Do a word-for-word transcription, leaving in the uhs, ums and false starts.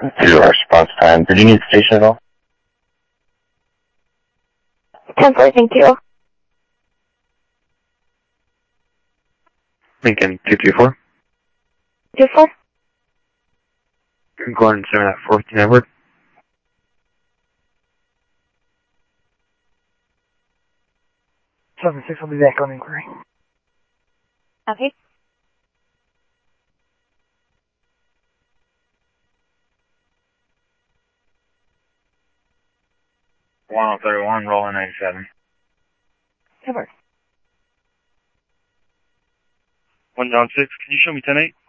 To our response time. Did you need the station at all? ten four, thank you. Lincoln two three four. two four? Go on and send that fourth network. seven six, I'll be back on inquiry. Okay. one oh three one, rolling ninety-seven. Cover. one down six, can you show me ten eight?